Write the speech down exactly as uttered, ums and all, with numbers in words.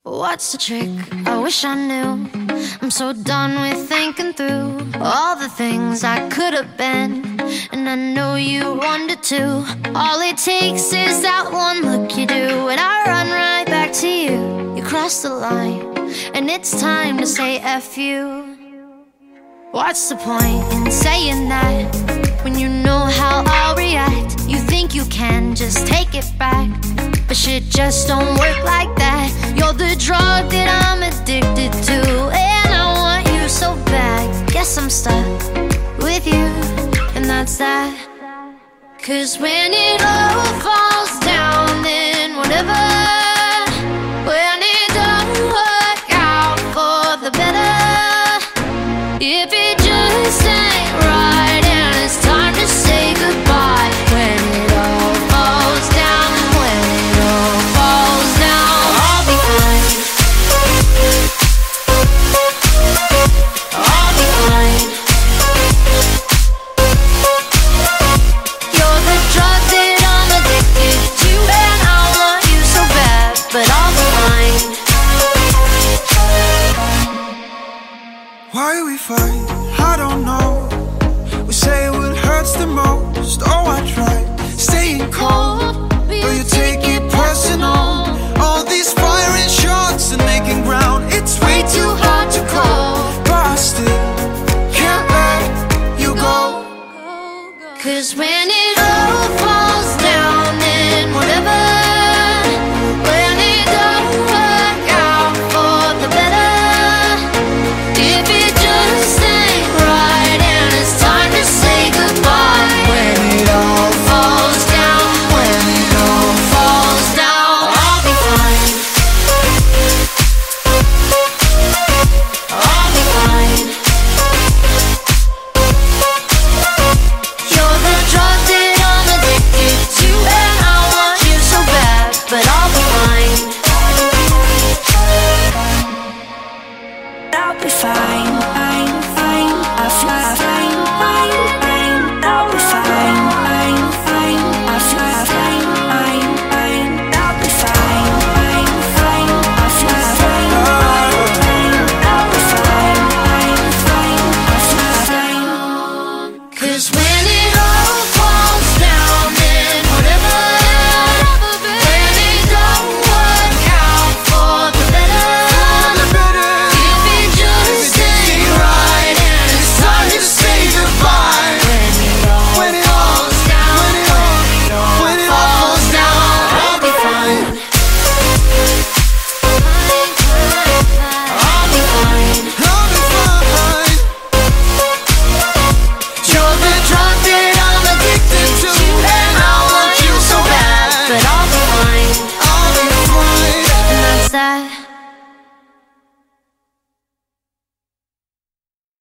What's the trick? I wish I knew. I'm so done with thinking through all the things I could have been, and I know you wanted to. All it takes is that one look you do, and I run right back to you. You cross the line, and it's time to say F you. What's the point in saying that when you know how I'll react? You think you can just take it back, but shit just don't work like that. You're the drug that I'm addicted to, and I want you so bad. Guess I'm stuck with you, and that's that. Cause when it all falls down, then whatever. When it don't work out for the better, if it just ain't right and it's time to say goodbye. When it all falls down, when it all falls down, I'll be fine. I'll be fine. You're the drug that I'm addicted to, and I want you so bad, but I'll be fine. Why we fight?